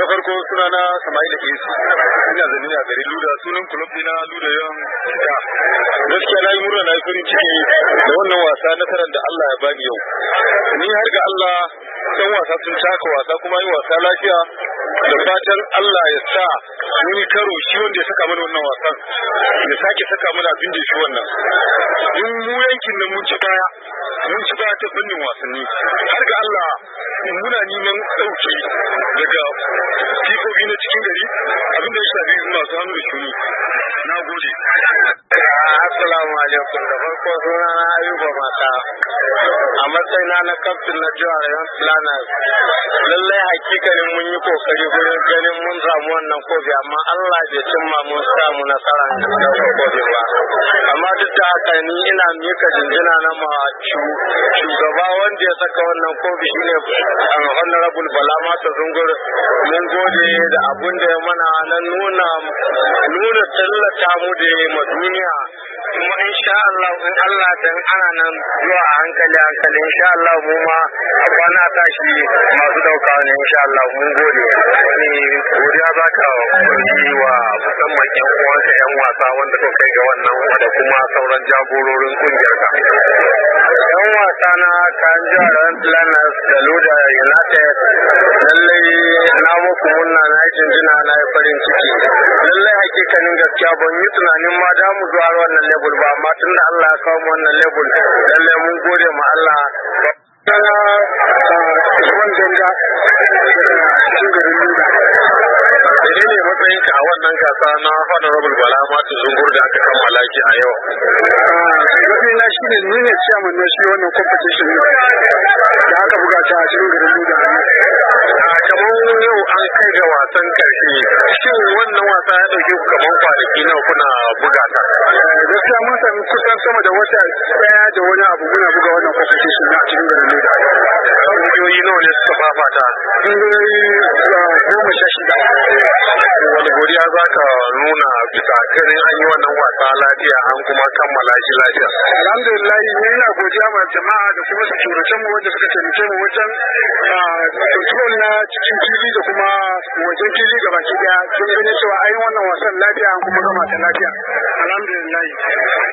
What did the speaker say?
na farko sunana Sama'ila Yesu, ina zane a garin Luda, sunan club dina Luda Young. Gaskiya na yi murna, na yi farin ciki da wannan wasa nasarar da Allah ya bani yau. Ni har ga Allah ɗan wasa sun taka wasa kuma yi wasa lafiya, da fatan Allah ya sa mun karo shi wanda ya saka mana wannan wasan ya sake saka mana abin da shi wannan. In mu yankin nan mun ci baya ta fannin wasanni, har ga Allah muna neman ɗauki daga fifofi na cikin gari abin da ya shafi masu hannu da shuni. Na gode. Assalamu alaikum, da farko sunana Ayuba Mata, a matsayina na kaftin na jihar Rayon Planners. Lallai hakikanin mun yi kokari gurin ganin mun samu wannan kofi, amma Allah bai cimma mun samu nasarar daukar kofi ba. Amma duk da haka ni ina mika jinjina na ma shugaba wanda ya saka wannan kofi shine Honorable Bala Mata Zungur. Mun gode da abun da ya mana na nuna tallata mu da ma duniya, kuma insha Allah in Allah dan ana nan zuwa a hankali insha Allah mu ma kwana tashi masu dauka ne insha Allah. Mun gode. Godiya za ka yi wa musamman yan uwanka yan wasa wanda suka kai ga wannan da kuma sauran jagororin kungiyar ka. Yan wasa na kan jihar Planners da Luda United, lallai na muku murna, na yi jinjina, na yi farin ciki. Lallai hakikanin gaskiya ban yi tunanin ma da mu zuwa wannan level ba, amma tun da Allah ya kawo mu wannan level, lallai mun gode ma Allah. Usman Janga cikin garin Luda. Mene ne matsayinka a wannan gasa na Honorable Bala Mata Zungur da aka kammala ki a yau? Matsayina shi ne ni ne chairman na shi wannan competition da aka buga ta a cikin garin Luda. Kamar yau an kai ga wasan karshe, shin wannan wasa ya dauke ku kamar kwanaki nawa kuna buga ta? Gaskiya mun sami kusan sama da wata daya da wani abu muna buga wannan competition a cikin garin Luda. Kungiyoyi nawa ne suka fafata? Kungiyoyi 16. Wani godiya za ka nuna bisa ganin an yi wannan wasa lafiya an kuma kammala shi lafiya? Alhamdulillah, ni ina godiya ma jama'a da kuma security mu wanda suka taimake mu wajen control na cikin fili da kuma wajen fili gabaki daya, sun gane cewa an yi wannan wasan lafiya an kuma gama ta lafiya. Alhamdulillah.